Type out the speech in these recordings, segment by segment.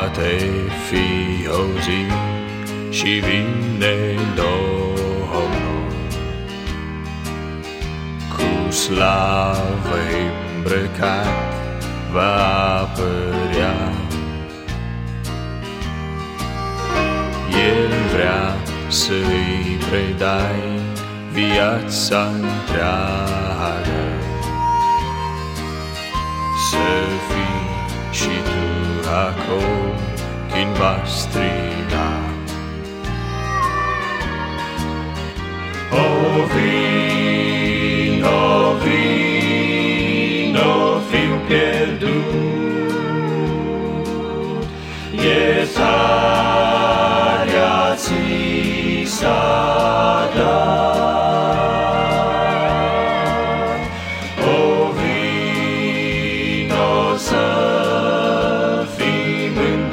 Poate fi o zi și vine Domnul, cu slavă îmbrăcat va apărea. El vrea să-i predai viața întreagă, să fii și tu acolo când va striga. O vino, vino, fiu pierdut, iertarea ți s-a dat. O vino să fii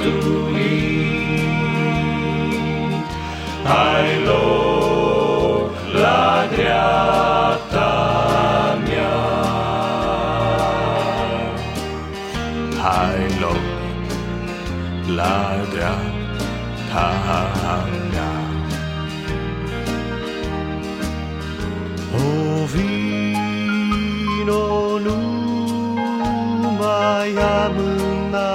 mântuit, ai loc la dreapta mea. Ai loc la dreapta mea. O vino, nu mai amâna,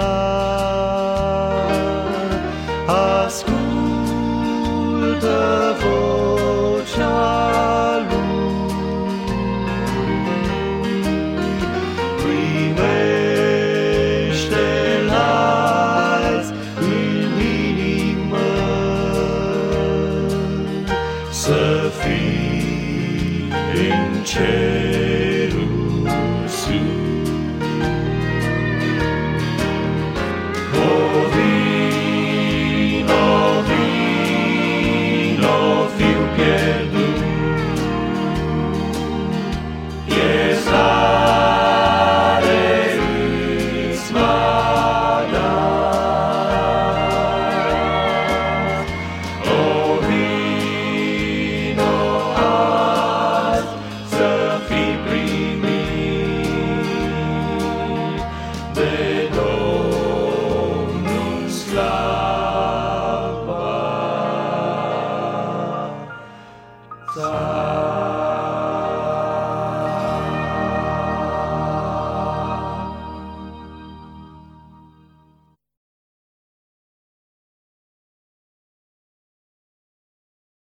ascultă vocea lui, primește-l azi în inimă, să fii în cerul sus. O vino, vino, fiu pierdut, iertare îți va da. O vino azi să fii primit de Domnul slava.